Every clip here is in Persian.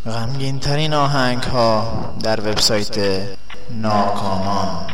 غمگین ترین آهنگ ها در وبسایت ناکامان.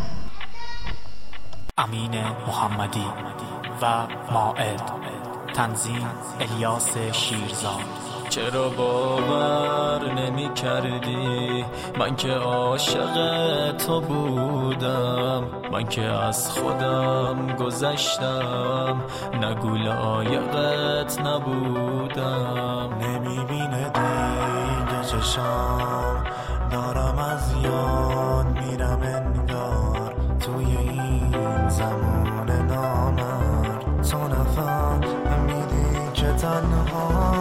امین محمدی و مائد، تنظیم الیاس شیرزاد. چرا باور نمی کردی من که عاشق تو بودم، من که از خودم گذشتم، نگو لایقت نبودم. نمی بینه دیگه چشام، دارم از یاد میرم انگار توی این زمان نامرد. تو نفهمیدی که تنها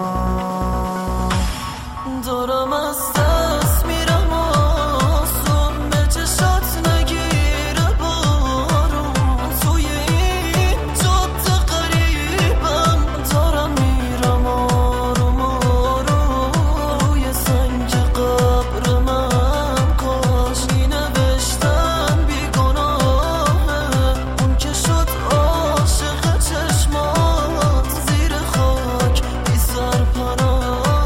دارم از دست میرم، آسون به چشات نگیره بارون. توی این جاده قریبم دارم میرم آروم آروم. روی سنگ قبر من کاش می نوشتن بیگناهه، اون که شد عاشق چشمات زیر خاک بی سرپناه.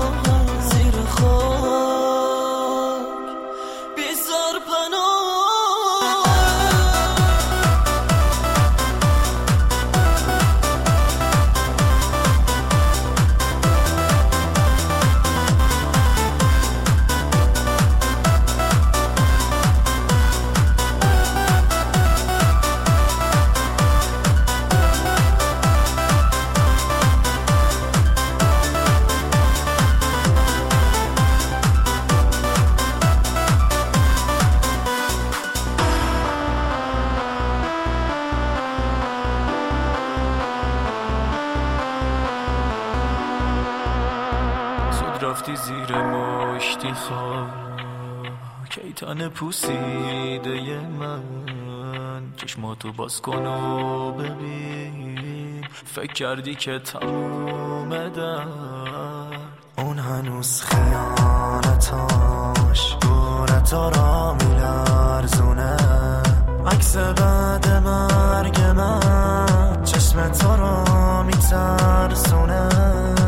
رفتی زیر مشتی خاک، ای تن پوسیده من، چشماتو باز کن و ببین، فکر کردی که تمومه در اون هنوز خیانتاش گورتا را میلرزونه. عکس بعد مرگ من چشم تو را میترسونه.